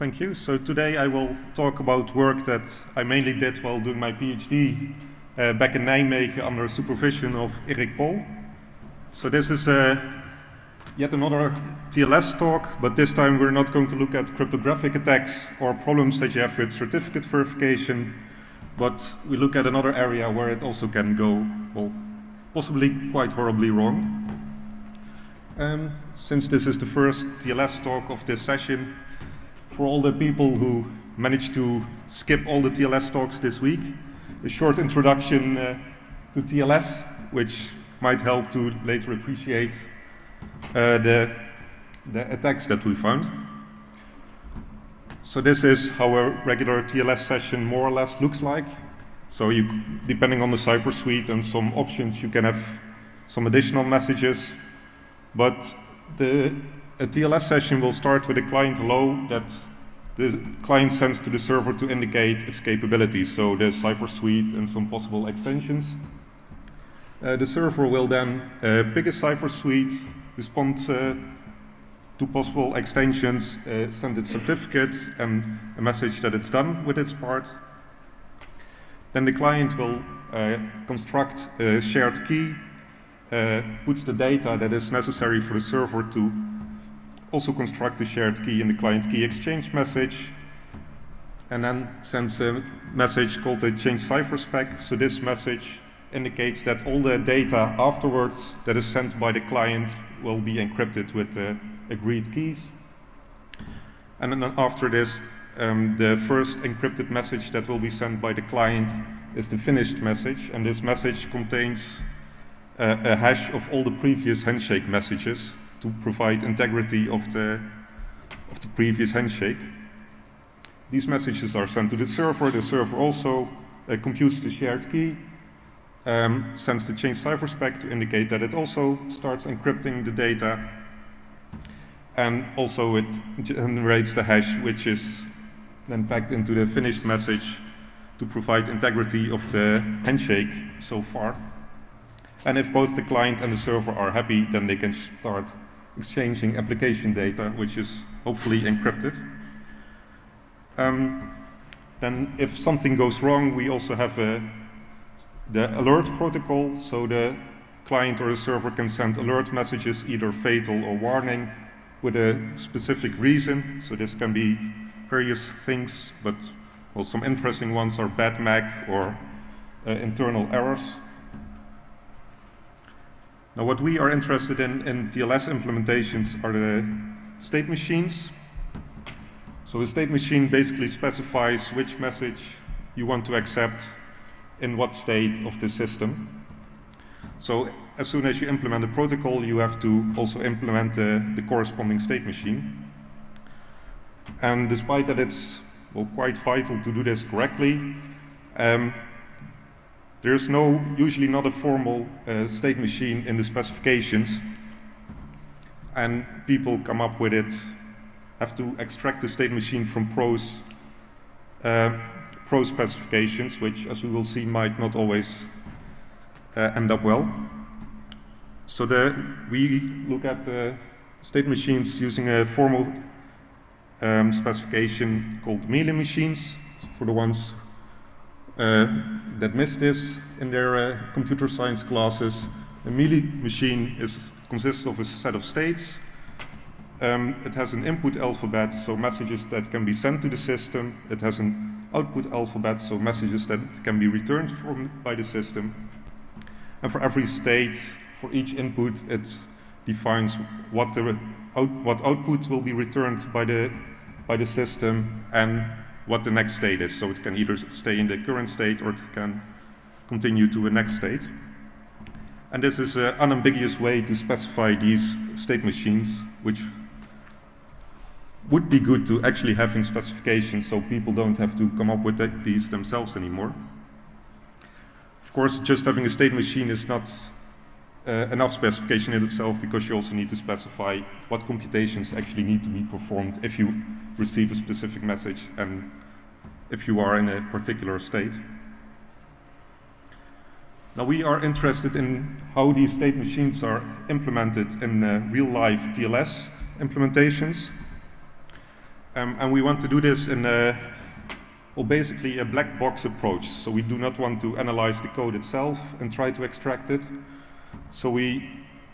Thank you. So today I will talk about work that I mainly did while doing my PhD back in Nijmegen under supervision of Erik Pol. So this is yet another TLS talk, but this time we're not going to look at cryptographic attacks or problems that you have with certificate verification, but we look at another area where it also can go, well, possibly quite horribly wrong. Since this is the first TLS talk of this session, for all the people who managed to skip all the TLS talks this week, a short introduction to TLS, which might help to later appreciate the attacks that we found. So this is how a regular TLS session more or less looks like. So you, depending on the cipher suite and some options, you can have some additional messages. But a TLS session will start with a client hello that the client sends to the server to indicate its capabilities, so the cipher suite and some possible extensions. The server will then pick a cipher suite, respond to possible extensions, send its certificate and a message that it's done with its part. Then the client will construct a shared key, puts the data that is necessary for the server to also construct the shared key in the client key exchange message, and then sends a message called a change cipher spec. So this message indicates that all the data afterwards that is sent by the client will be encrypted with the agreed keys. And then after this, the first encrypted message that will be sent by the client is the finished message, and this message contains a hash of all the previous handshake messages to provide integrity of the previous handshake. These messages are sent to the server. The server also computes the shared key, sends the change cipher spec to indicate that it also starts encrypting the data, and also it generates the hash, which is then packed into the finished message to provide integrity of the handshake so far. And if both the client and the server are happy, then they can start exchanging application data, which is hopefully encrypted. Then if something goes wrong, we also have the alert protocol. So the client or the server can send alert messages, either fatal or warning, with a specific reason. So this can be various things, but well, some interesting ones are bad MAC or internal errors. Now what we are interested in TLS implementations are the state machines. So a state machine basically specifies which message you want to accept in what state of the system. So as soon as you implement a protocol, you have to also implement the corresponding state machine. And despite that it's quite vital to do this correctly, there's usually not a formal state machine in the specifications, and people come up with it, have to extract the state machine from prose specifications, which, as we will see, might not always end up well. So we look at state machines using a formal specification called Mealy machines. For the ones that missed this in their computer science classes, a Mealy machine consists of a set of states. It has an input alphabet, so messages that can be sent to the system. It has an output alphabet, so messages that can be returned by the system. And for every state, for each input, it defines what output will be returned by the system and what the next state is. So it can either stay in the current state or it can continue to a next state. And this is an unambiguous way to specify these state machines, which would be good to actually have in specifications so people don't have to come up with these themselves anymore. Of course, just having a state machine is not enough specification in itself, because you also need to specify what computations actually need to be performed if you receive a specific message and if you are in a particular state. Now we are interested in how these state machines are implemented in real-life TLS implementations. And we want to do this in basically a black box approach. So we do not want to analyze the code itself and try to extract it. So we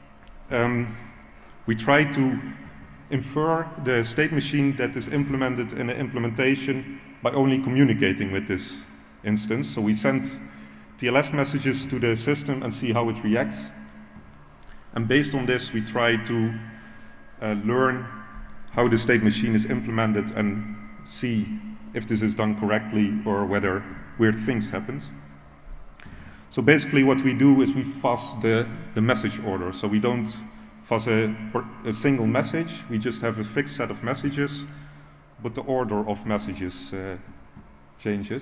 try to infer the state machine that is implemented in an implementation by only communicating with this instance. So we send TLS messages to the system and see how it reacts. And based on this, we try to learn how the state machine is implemented and see if this is done correctly or whether weird things happen. So basically what we do is we fuzz the message order. So we don't fuzz a single message, we just have a fixed set of messages, but the order of messages changes.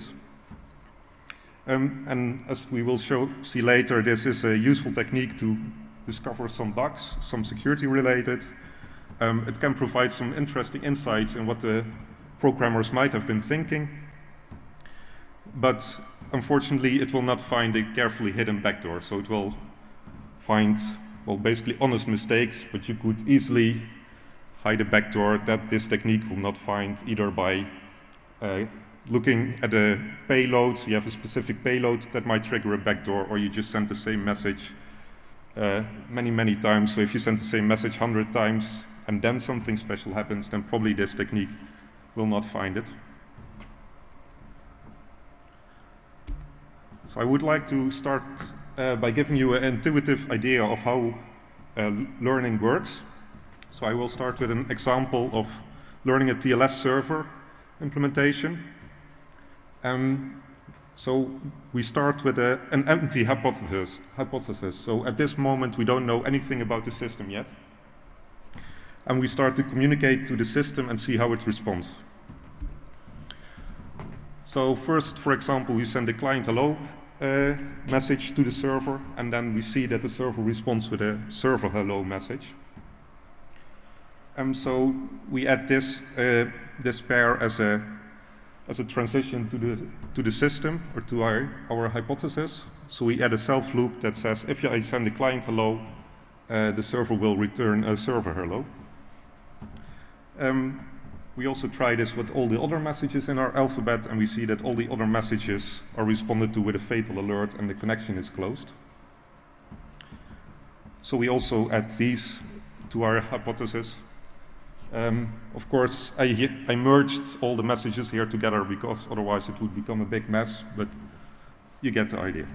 And as we will see later, this is a useful technique to discover some bugs, some security related. It can provide some interesting insights in what the programmers might have been thinking. But unfortunately, it will not find a carefully hidden backdoor. So it will find, well, basically honest mistakes, but you could easily hide a backdoor that this technique will not find, either by looking at a payload. You have a specific payload that might trigger a backdoor, or you just send the same message many times. So if you send the same message 100 times and then something special happens, then probably this technique will not find it. So I would like to start by giving you an intuitive idea of how learning works. So I will start with an example of learning a TLS server implementation. So we start with an empty hypothesis. So at this moment, we don't know anything about the system yet. And we start to communicate to the system and see how it responds. So first, for example, we send a client hello message to the server, and then we see that the server responds with a server hello message. So we add this pair as a transition to the system, or to our hypothesis. So we add a self loop that says if I send a client hello, the server will return a server hello. We also try this with all the other messages in our alphabet, and we see that all the other messages are responded to with a fatal alert and the connection is closed. So we also add these to our hypothesis. Of course, I merged all the messages here together because otherwise it would become a big mess, but you get the idea.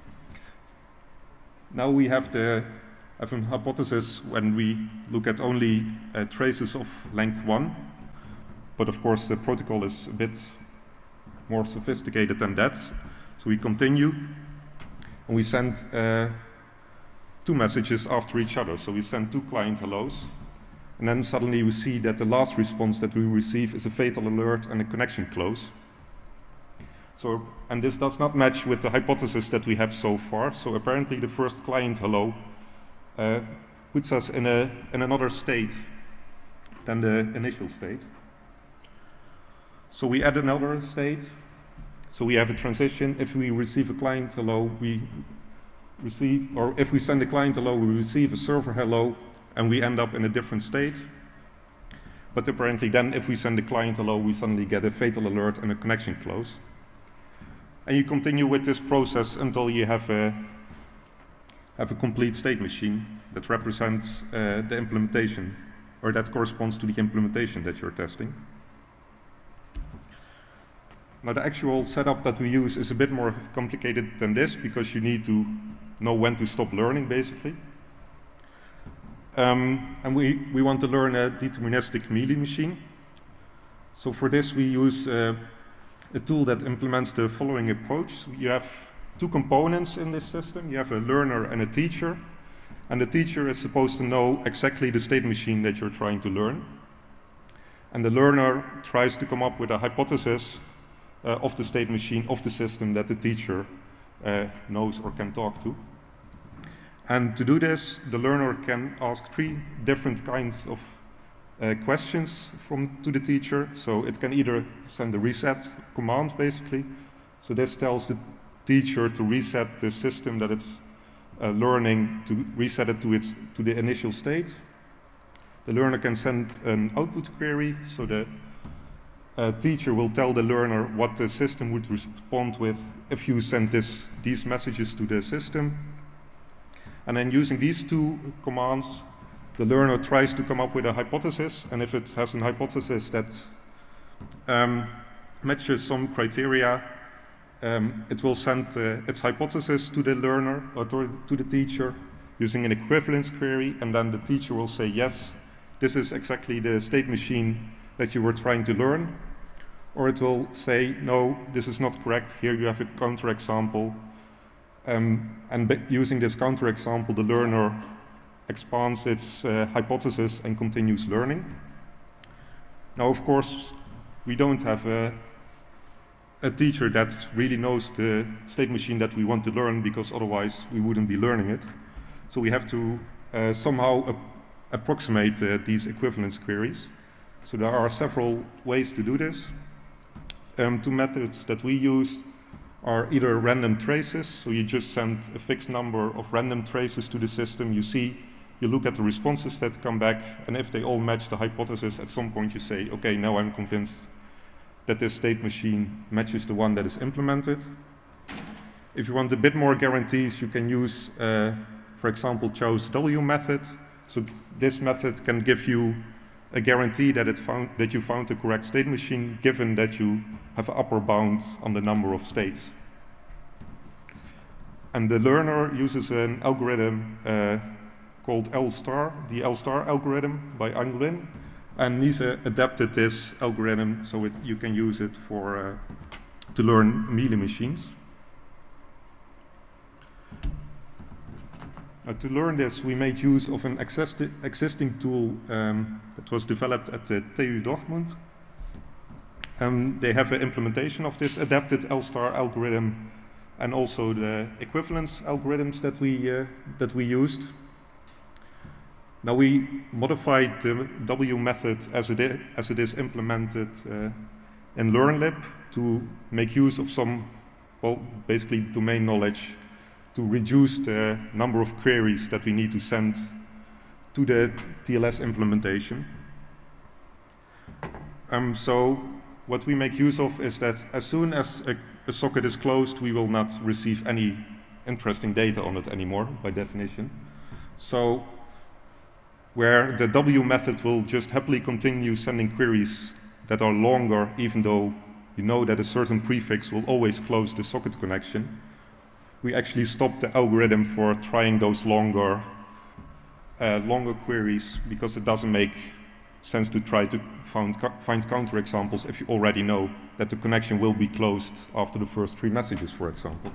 Now we have a hypothesis when we look at only traces of length 1. But of course, the protocol is a bit more sophisticated than that. So we continue, and we send 2 messages after each other. So we send 2 client hellos, and then suddenly we see that the last response that we receive is a fatal alert and a connection close. So, and this does not match with the hypothesis that we have so far. So apparently the first client hello puts us in another state than the initial state. So we add another state. So we have a transition. If we receive a client hello, we receive, or if we send a client hello, we receive a server hello, and we end up in a different state. But apparently then, if we send a client hello, we suddenly get a fatal alert and a connection close. And you continue with this process until you have a complete state machine that represents the implementation, or that corresponds to the implementation that you're testing. Now the actual setup that we use is a bit more complicated than this, because you need to know when to stop learning, basically. And we want to learn a deterministic Mealy machine. So for this we use a tool that implements the following approach. You have 2 components in this system. You have a learner and a teacher. And the teacher is supposed to know exactly the state machine that you're trying to learn. And the learner tries to come up with a hypothesis of the state machine of the system that the teacher knows or can talk to. And to do this, the learner can ask 3 different kinds of questions to the teacher. So it can either send a reset command, basically. So this tells the teacher to reset the system that it's learning, to reset it to the initial state. The learner can send an output query, so the teacher will tell the learner what the system would respond with if you send these messages to the system. And then using these two commands, the learner tries to come up with a hypothesis, and if it has a hypothesis that matches some criteria, it will send its hypothesis to the learner or to the teacher using an equivalence query, and then the teacher will say, yes, this is exactly the state machine that you were trying to learn. Or it will say, no, this is not correct, here you have a counterexample. And using this counterexample, the learner expands its hypothesis and continues learning. Now, of course, we don't have a teacher that really knows the state machine that we want to learn, because otherwise we wouldn't be learning it. So we have to somehow approximate these equivalence queries. So there are several ways to do this. Two methods that we use are either random traces, so you just send a fixed number of random traces to the system. You look at the responses that come back, and if they all match the hypothesis, at some point you say, okay, now I'm convinced that this state machine matches the one that is implemented. If you want a bit more guarantees, you can use, for example, Chow's W method. So this method can give you a guarantee that you found the correct state machine, given that you have an upper bound on the number of states. And the learner uses an algorithm called L-star, the L-star algorithm by Anglin. And Nise adapted this algorithm so you can use it to learn Mealy machines. To learn this, we made use of an existing tool that was developed at the TU Dortmund. They have an implementation of this adapted L-star algorithm and also the equivalence algorithms that we used. Now we modified the W method as it is implemented in LearnLib to make use of some, well, basically domain knowledge to reduce the number of queries that we need to send to the TLS implementation. So what we make use of is that as soon as a socket is closed, we will not receive any interesting data on it anymore, by definition. So where the W method will just happily continue sending queries that are longer, even though you know that a certain prefix will always close the socket connection, we actually stop the algorithm for trying those longer queries, because it doesn't make sense to try to find counterexamples if you already know that the connection will be closed after the first 3 messages, for example.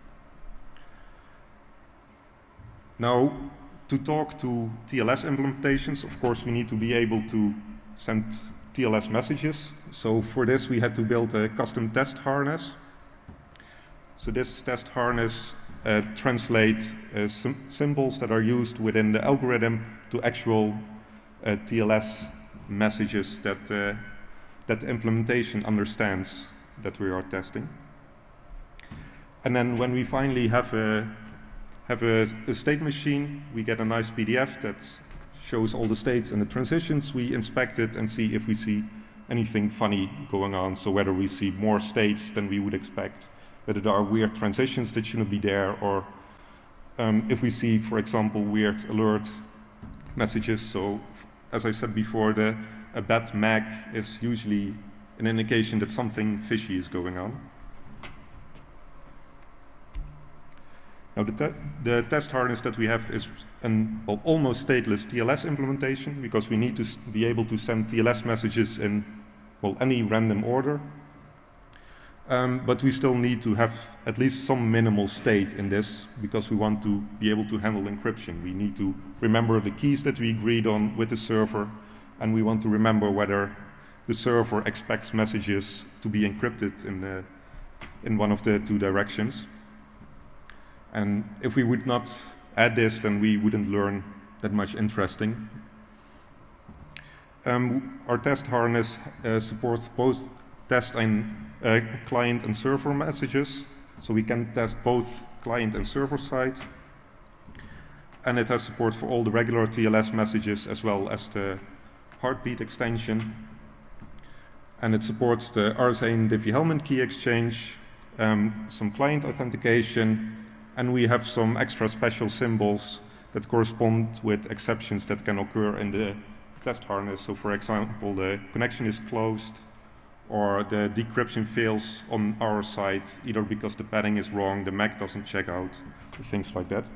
Now, to talk to TLS implementations, of course, we need to be able to send TLS messages. So for this, we had to build a custom test harness. So this test harness translates symbols that are used within the algorithm to actual TLS messages that the implementation understands that we are testing. And then when we finally have a state machine, we get a nice PDF that shows all the states and the transitions. We inspect it and see if we see anything funny going on. So whether we see more states than we would expect, whether there are weird transitions that shouldn't be there, or if we see, for example, weird alert messages. So as I said before, a bad MAC is usually an indication that something fishy is going on. Now the test harness that we have is an almost stateless TLS implementation, because we need to be able to send TLS messages in any random order. But we still need to have at least some minimal state in this, because we want to be able to handle encryption. We need to remember the keys that we agreed on with the server, and we want to remember whether the server expects messages to be encrypted in one of the 2 directions. And if we would not add this, then we wouldn't learn that much interesting. Our test harness supports both test and client and server messages, so we can test both client and server side. And it has support for all the regular TLS messages as well as the heartbeat extension. And it supports the RSA and Diffie-Hellman key exchange, some client authentication, and we have some extra special symbols that correspond with exceptions that can occur in the test harness. So for example, the connection is closed, or the decryption fails on our side, either because the padding is wrong, the MAC doesn't check out, things like that.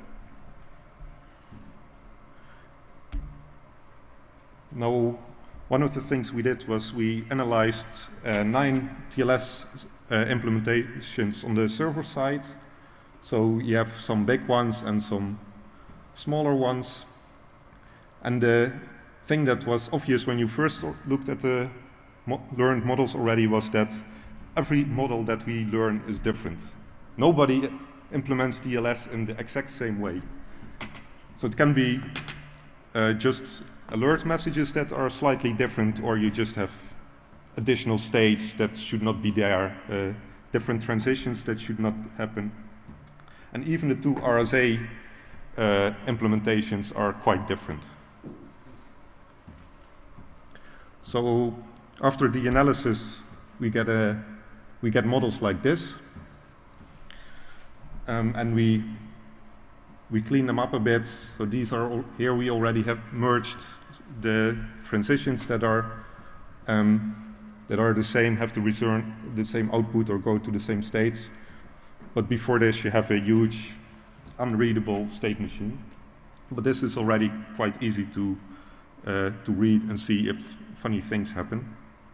Now, one of the things we did was we analyzed 9 TLS implementations on the server side. So you have some big ones and some smaller ones. And the thing that was obvious when you first looked at the learned models already was that every model that we learn is different. Nobody implements TLS in the exact same way. So it can be just alert messages that are slightly different, or you just have additional states that should not be there, different transitions that should not happen. And even the 2 RSA implementations are quite different. So after the analysis, we get models like this, and we clean them up a bit. So these are here we already have merged the transitions that are the same, have to return the same output or go to the same states. But before this, you have a huge, unreadable state machine. But this is already quite easy to read and see if funny things happen.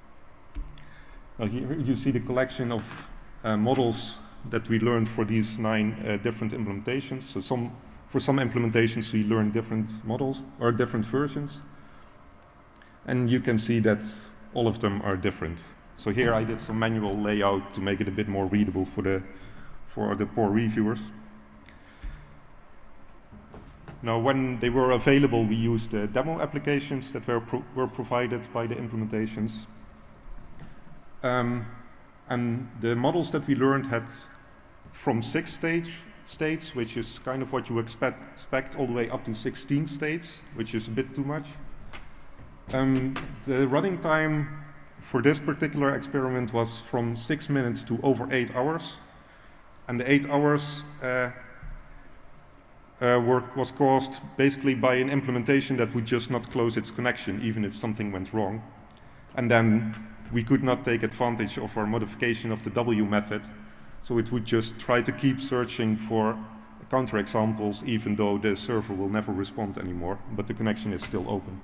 Here you see the collection of models that we learned for these 9 different implementations. So for some implementations, we learned different models or different versions. And you can see that all of them are different. So here I did some manual layout to make it a bit more readable for the poor reviewers. Now, when they were available, we used the demo applications that were provided by the implementations. And the models that we learned had from 6 states, which is kind of what you expect, all the way up to 16 states, which is a bit too much. The running time for this particular experiment was from 6 minutes to over 8 hours. And the 8 hours was caused basically by an implementation that would just not close its connection, even if something went wrong. And then we could not take advantage of our modification of the W method, so it would just try to keep searching for counterexamples, even though the server will never respond anymore, but the connection is still open.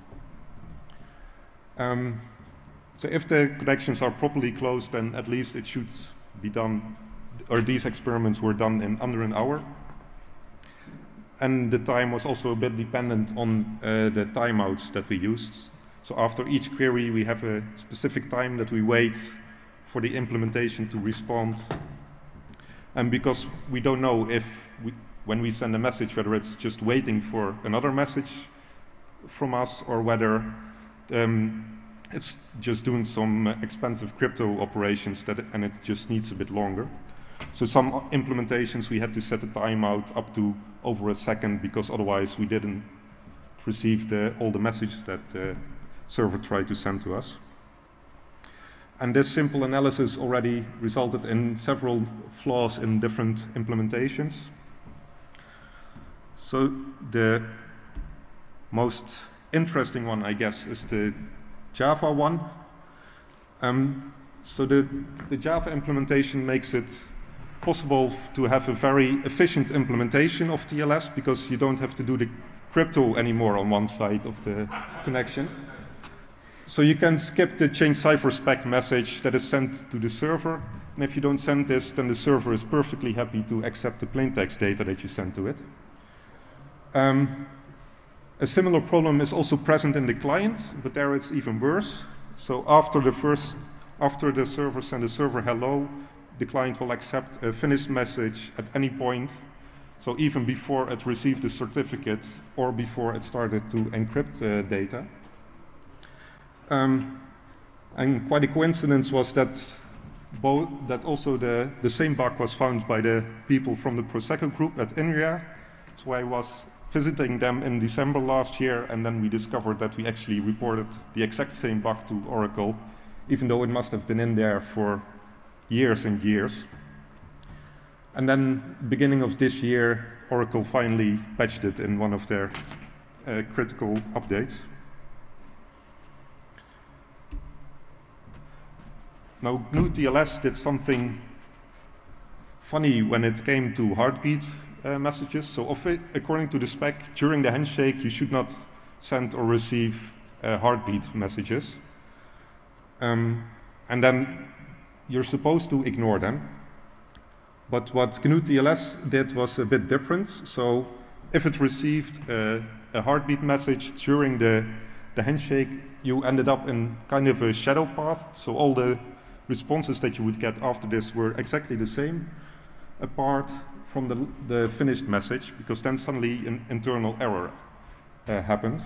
So if the connections are properly closed, then at least it should be done, or these experiments were done in under an hour. And the time was also a bit dependent on the timeouts that we used. So after each query, we have a specific time that we wait for the implementation to respond. And because we don't know if when we send a message, whether it's just waiting for another message from us, or whether it's just doing some expensive crypto operations and it just needs a bit longer. So some implementations we had to set a timeout up to over a second, because otherwise we didn't receive all the messages that the server tried to send to us. And this simple analysis already resulted in several flaws in different implementations. So the most interesting one, I guess, is the Java one. So the Java implementation makes it possible to have a very efficient implementation of TLS, because you don't have to do the crypto anymore on one side of the connection. So you can skip the change cipher spec message that is sent to the server, and if you don't send this, then the server is perfectly happy to accept the plaintext data that you send to it. A similar problem is also present in the client, but there it's even worse. So after the server sends the server hello, the client will accept a finished message at any point. So even before it received the certificate or before it started to encrypt data. And quite a coincidence was that also the same bug was found by the people from the Prosecco group at INRIA. So I was visiting them in December last year, and then we discovered that we actually reported the exact same bug to Oracle even though it must have been in there for years and years. And then, beginning of this year, Oracle finally patched it in one of their critical updates. Now, GNU-TLS did something funny when it came to heartbeat messages. So according to the spec, during the handshake, you should not send or receive heartbeat messages. And then you're supposed to ignore them. But what GNU-TLS did was a bit different. So if it received a heartbeat message during the handshake, you ended up in kind of a shadow path. So all the responses that you would get after this were exactly the same, apart from the finished message, because then suddenly an internal error happened.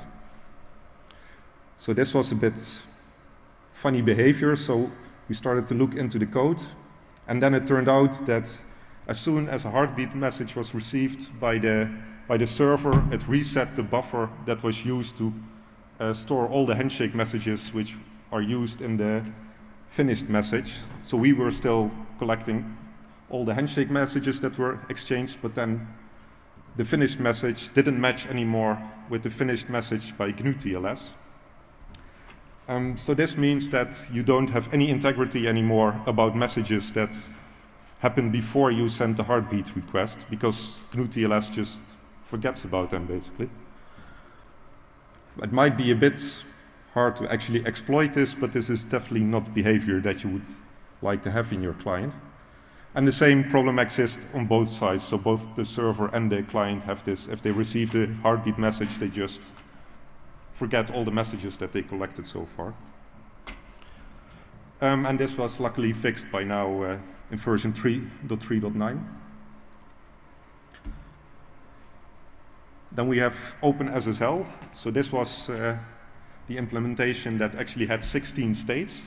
So this was a bit funny behavior, so we started to look into the code, and then it turned out that as soon as a heartbeat message was received by the server, it reset the buffer that was used to store all the handshake messages which are used in the finished message. So we were still collecting all the handshake messages that were exchanged, but then the finished message didn't match anymore with the finished message by GNU-TLS. So this means that you don't have any integrity anymore about messages that happen before you send the heartbeat request, because GNU-TLS just forgets about them, basically. It might be a bit hard to actually exploit this, but this is definitely not behavior that you would like to have in your client. And the same problem exists on both sides, so both the server and the client have this. If they receive the heartbeat message, they just forget all the messages that they collected so far. And this was luckily fixed by now in version 3.3.9. Then we have OpenSSL. So this was the implementation that actually had 16 states.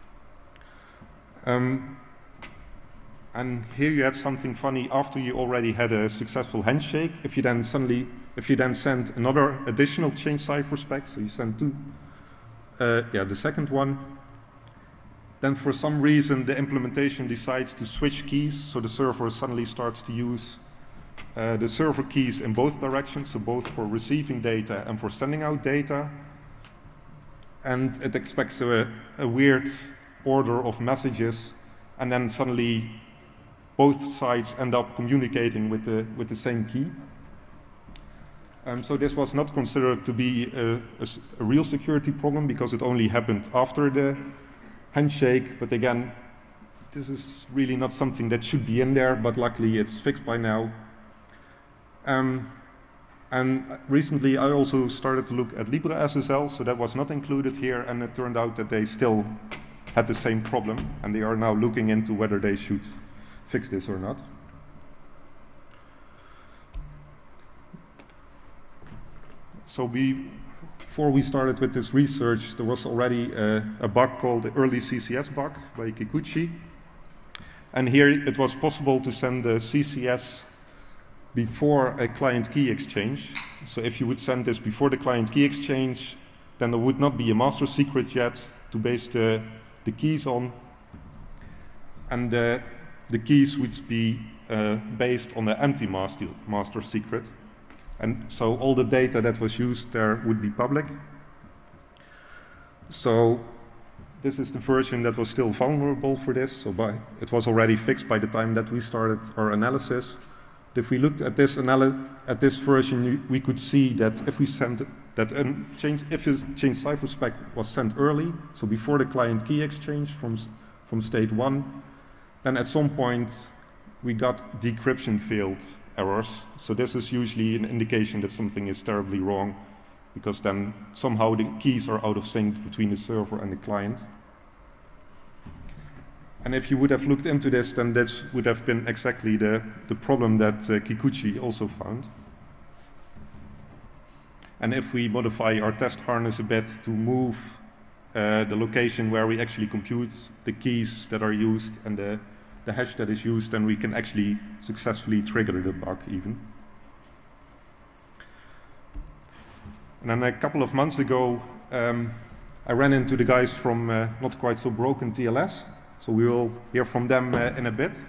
And here you had something funny. After you already had a successful handshake, if you then send another additional change cipher spec, so you send two, the second one, then for some reason the implementation decides to switch keys, so the server suddenly starts to use the server keys in both directions, so both for receiving data and for sending out data. And it expects a weird order of messages, and then suddenly both sides end up communicating with the same key. So this was not considered to be a real security problem, because it only happened after the handshake. But again, this is really not something that should be in there, but luckily it's fixed by now. And recently I also started to look at LibreSSL, so that was not included here, and it turned out that they still had the same problem, and they are now looking into whether they should fix this or not. So before we started with this research, there was already a bug called the early CCS bug by Kikuchi. And here it was possible to send the CCS before a client key exchange. So if you would send this before the client key exchange, then there would not be a master secret yet to base the keys on. And the keys would be based on the empty master secret. And so all the data that was used there would be public. So this is the version that was still vulnerable for this. So it was already fixed by the time that we started our analysis. If we looked at this version, we could see that if we sent that if his change cipher spec was sent early, so before the client key exchange from state 1, then at some point we got decryption failed errors. So this is usually an indication that something is terribly wrong, because then somehow the keys are out of sync between the server and the client. And if you would have looked into this, then this would have been exactly the problem that Kikuchi also found. And if we modify our test harness a bit to move the location where we actually compute the keys that are used and the hash that is used, then we can actually successfully trigger the bug even. And then a couple of months ago, I ran into the guys from Not Quite So Broken TLS, so we will hear from them in a bit.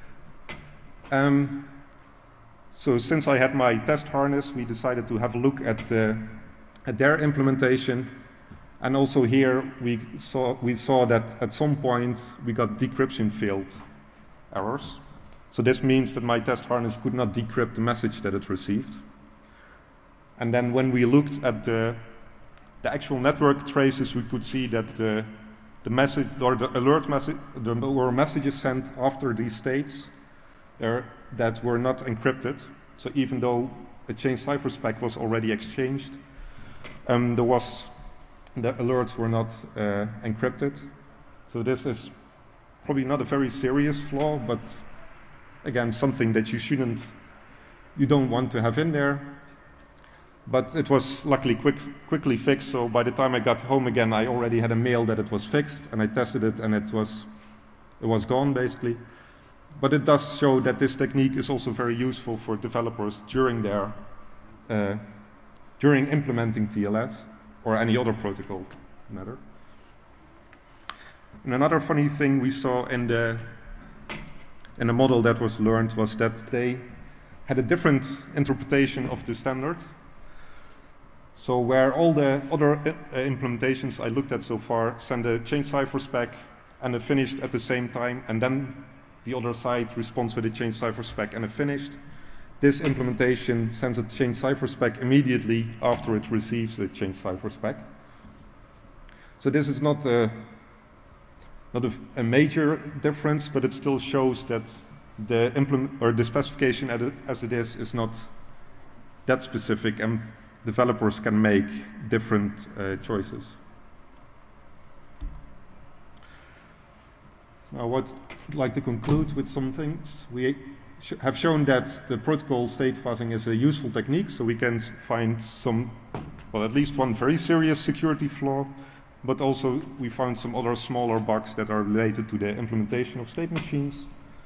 So since I had my test harness, we decided to have a look at their implementation. And also here we saw that at some point we got decryption failed errors. So this means that my test harness could not decrypt the message that it received. And then when we looked at the actual network traces, we could see that the message or the alert message, there were messages sent after these states that were not encrypted. So even though a chain cipher spec was already exchanged, the alerts were not encrypted. So this is probably not a very serious flaw, but again, something that you don't want to have in there. But it was luckily quickly fixed, so by the time I got home again, I already had a mail that it was fixed, and I tested it, and it was gone, basically. But it does show that this technique is also very useful for developers during implementing TLS, or any other protocol matter. And another funny thing we saw in the model that was learned was that they had a different interpretation of the standard. So where all the other implementations I looked at so far send a chain cipher spec and a finished at the same time, and then the other side responds with a chain cipher spec and a finished, this implementation sends a chain cipher spec immediately after it receives the chain cipher spec. So this is not a major difference, but it still shows that the specification as it is not that specific, and developers can make different choices. Now, what I'd like to conclude with some things. We have shown that the protocol state fuzzing is a useful technique, so we can find at least one very serious security flaw, but also we found some other smaller bugs that are related to the implementation of state machines.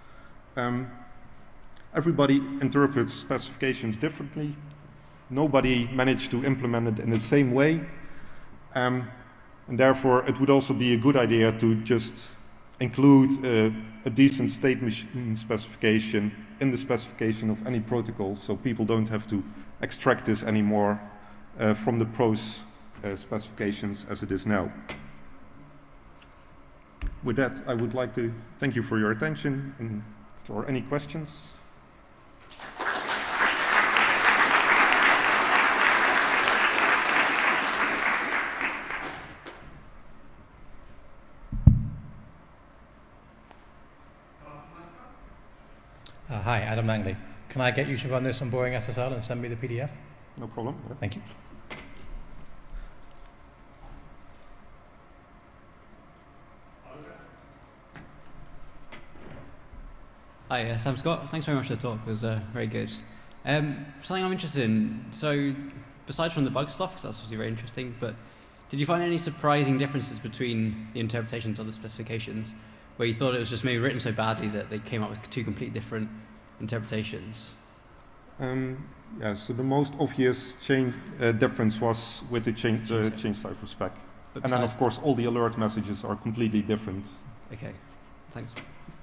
Everybody interprets specifications differently. Nobody managed to implement it in the same way. And therefore, it would also be a good idea to just include a decent state machine specification in the specification of any protocol, so people don't have to extract this anymore from the pros specifications as it is now. With that, I would like to thank you for your attention, and if there are any questions. Hi, Adam Langley. Can I get you to run this on Boring SSL and send me the PDF? No problem. Yeah. Thank you. Hi, Sam Scott. Thanks very much for the talk. It was very good. Something I'm interested in. So, besides from the bug stuff, because that's obviously very interesting, but did you find any surprising differences between the interpretations of the specifications, where you thought it was just maybe written so badly that they came up with two completely different interpretations? Yeah, so the most obvious difference was with the chain cipher spec. And then, of course, all the alert messages are completely different. Okay, thanks.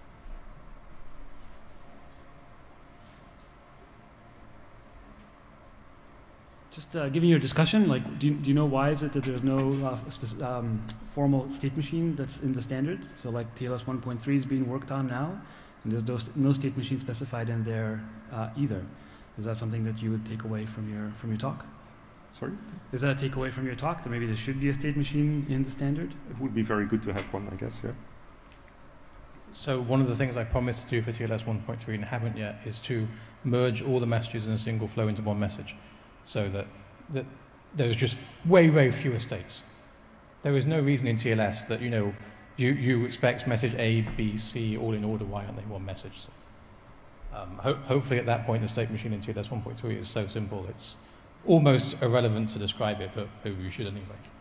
Just giving you a discussion, like, do you know why is it that there's no formal state machine that's in the standard? So like TLS 1.3 is being worked on now, and there's no state machine specified in there either. Is that something that you would take away from your talk? Sorry? Is that a takeaway from your talk, that maybe there should be a state machine in the standard? It would be very good to have one, I guess, yeah. So one of the things I promised to do for TLS 1.3 and haven't yet is to merge all the messages in a single flow into one message, so that there's just way, way fewer states. There is no reason in TLS that, you expect message A, B, C all in order. Why aren't they one message? So, hopefully at that point the state machine in TLS 1.3 is so simple it's almost irrelevant to describe it, but maybe we should anyway.